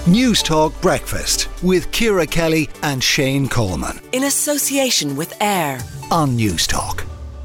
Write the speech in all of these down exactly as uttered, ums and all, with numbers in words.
News Talk Breakfast with Ciara Kelly and Shane Coleman. In association with Air. On News Talk.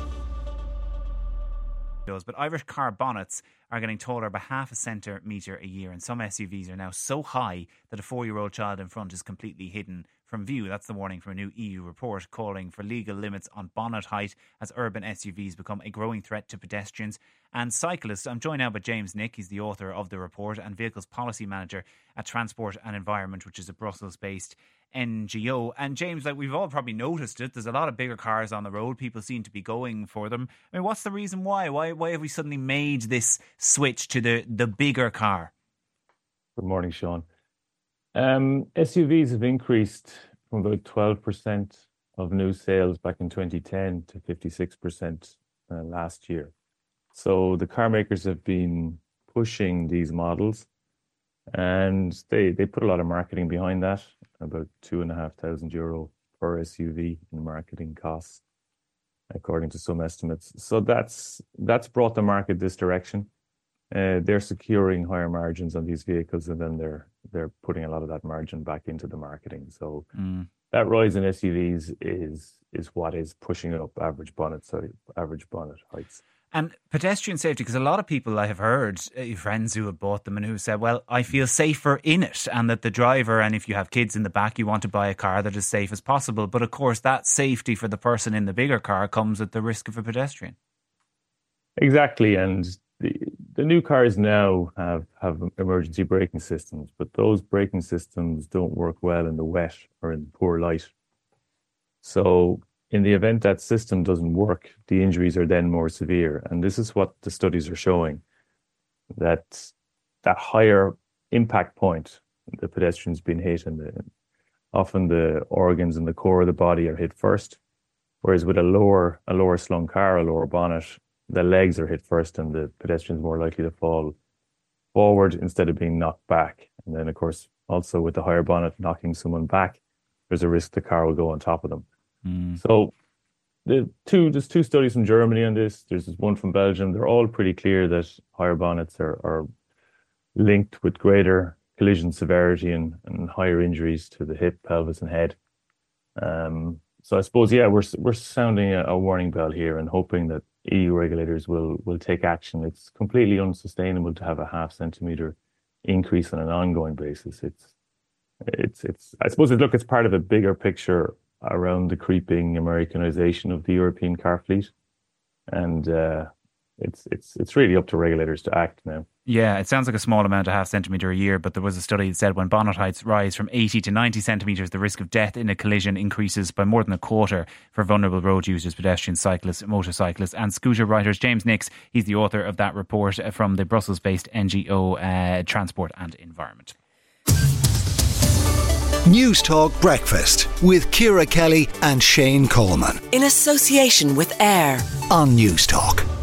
But Irish car bonnets are getting taller by half a centimetre a year, and some S U Vs are now so high that a four-year-old child in front is completely hidden from view. That's the warning from a new E U report calling for legal limits on bonnet height as urban S U Vs become a growing threat to pedestrians and cyclists. I'm joined now by James Nick. He's the author of the report and Vehicles Policy Manager at Transport and Environment, which is a Brussels-based N G O. And James, like we've all probably noticed it, there's a lot of bigger cars on the road. People seem to be going for them. I mean, what's the reason why? Why why have we suddenly made this switch to the, the bigger car? Good morning, Sean. Um, S U Vs have increased from about twelve percent of new sales back in twenty ten to fifty-six percent uh, last year. So the car makers have been pushing these models, and they, they put a lot of marketing behind that, about two and a half thousand euro per S U V in marketing costs, according to some estimates. So that's that's brought the market this direction. Uh, they're securing higher margins on these vehicles, and then they're they're putting a lot of that margin back into the marketing. So mm. that rise in S U Vs is is what is pushing up average bonnet sorry, average bonnet heights. And pedestrian safety, because a lot of people I have heard, uh, friends who have bought them and who said, well, I feel safer in it, and that the driver, and if you have kids in the back, you want to buy a car that is safe as possible. But of course, that safety for the person in the bigger car comes at the risk of a pedestrian. Exactly. And the, the new cars now have, have emergency braking systems, but those braking systems don't work well in the wet or in poor light. So in the event that system doesn't work, the injuries are then more severe. And this is what the studies are showing, that that higher impact point, the pedestrian's been hit, and the, often the organs in the core of the body are hit first. Whereas with a lower, a lower slung car, a lower bonnet, the legs are hit first, and the pedestrian's more likely to fall forward instead of being knocked back. And then, of course, also with the higher bonnet knocking someone back, there's a risk the car will go on top of them. Mm. So the two, there's two studies from Germany on this. There's one from Belgium. They're all pretty clear that higher bonnets are, are linked with greater collision severity and, and higher injuries to the hip, pelvis, and head. Um, so I suppose, yeah, we're we're sounding a, a warning bell here and hoping that E U regulators will will take action. It's completely unsustainable to have a half centimeter increase on an ongoing basis. It's it's it's. I suppose it, look, it's part of a bigger picture around the creeping Americanization of the European car fleet, and uh, it's it's it's really up to regulators to act now. Yeah, it sounds like a small amount, a half centimetre a year, but there was a study that said when bonnet heights rise from eighty to ninety centimetres, the risk of death in a collision increases by more than a quarter for vulnerable road users, pedestrians, cyclists, motorcyclists and scooter riders. James Nix, he's the author of that report from the Brussels-based N G O uh, Transport and Environment. News Talk Breakfast with Ciara Kelly and Shane Coleman. In association with Air. On News Talk.